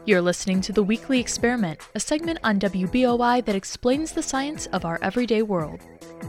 You're listening to The Weekly Experiment, a segment on WBOI that explains the science of our everyday world.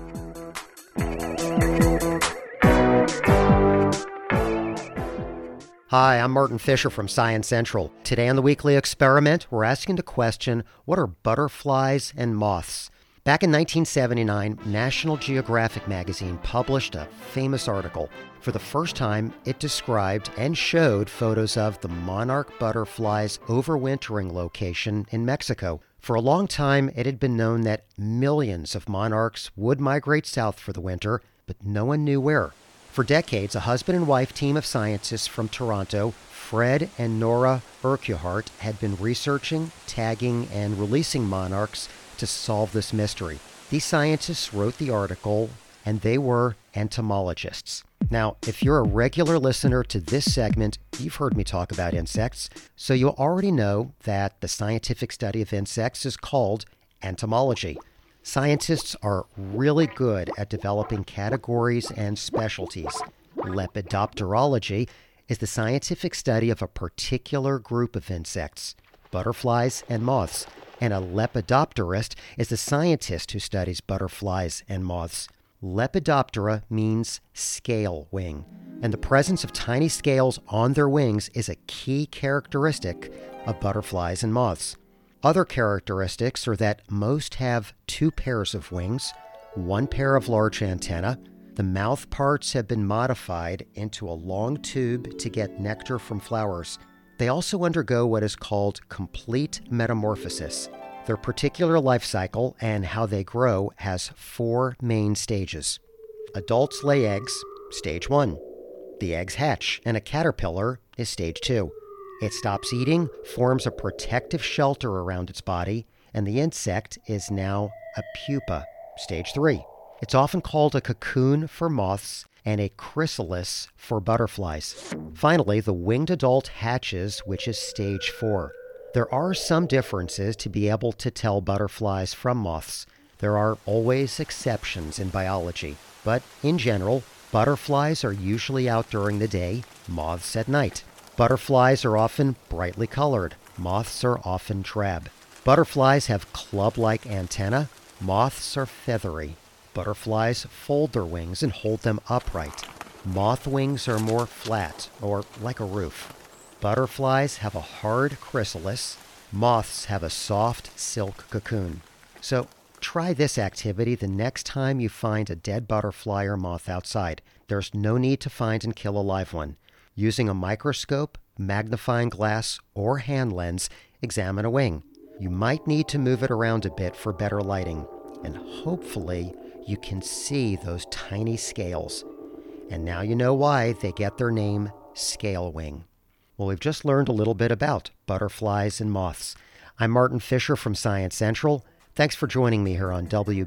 Hi, I'm Martin Fisher from Science Central. Today on The Weekly Experiment, we're asking the question, what are butterflies and moths? Back in 1979, National Geographic magazine published a famous article. For the first time, it described and showed photos of the monarch butterfly's overwintering location in Mexico. For a long time, it had been known that millions of monarchs would migrate south for the winter, but no one knew where. For decades, a husband and wife team of scientists from Toronto, Fred and Nora Urquhart, had been researching, tagging, and releasing monarchs to solve this mystery. These scientists wrote the article, and they were entomologists. Now, if you're a regular listener to this segment, you've heard me talk about insects, so you already know that the scientific study of insects is called entomology. Scientists are really good at developing categories and specialties. Lepidopterology is the scientific study of a particular group of insects, butterflies and moths, and a lepidopterist is the scientist who studies butterflies and moths. Lepidoptera means scale wing, and the presence of tiny scales on their wings is a key characteristic of butterflies and moths. Other characteristics are that most have two pairs of wings, one pair of large antennae. The mouth parts have been modified into a long tube to get nectar from flowers. They also undergo what is called complete metamorphosis. Their particular life cycle and how they grow has four main stages. Adults lay eggs, stage 1. The eggs hatch, and a caterpillar is stage 2. It stops eating, forms a protective shelter around its body, and the insect is now a pupa, stage 3. It's often called a cocoon for moths and a chrysalis for butterflies. Finally, the winged adult hatches, which is stage 4. There are some differences to be able to tell butterflies from moths. There are always exceptions in biology, but in general, butterflies are usually out during the day, moths at night. Butterflies are often brightly colored. Moths are often drab. Butterflies have club-like antennae. Moths are feathery. Butterflies fold their wings and hold them upright. Moth wings are more flat, or like a roof. Butterflies have a hard chrysalis. Moths have a soft silk cocoon. So try this activity the next time you find a dead butterfly or moth outside. There's no need to find and kill a live one. Using a microscope, magnifying glass, or hand lens, examine a wing. You might need to move it around a bit for better lighting, and hopefully you can see those tiny scales. And now you know why they get their name, scale wing. Well, we've just learned a little bit about butterflies and moths. I'm Martin Fisher from Science Central. Thanks for joining me here on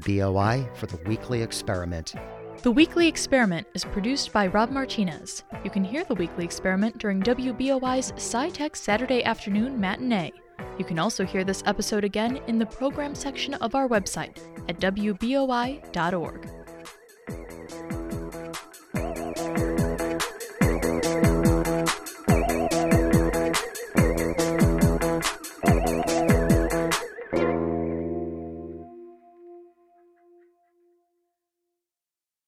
WBOI for the Weekly Experiment. The Weekly Experiment is produced by Rob Martinez. You can hear The Weekly Experiment during WBOI's SciTech Saturday afternoon matinee. You can also hear this episode again in the program section of our website at WBOI.org.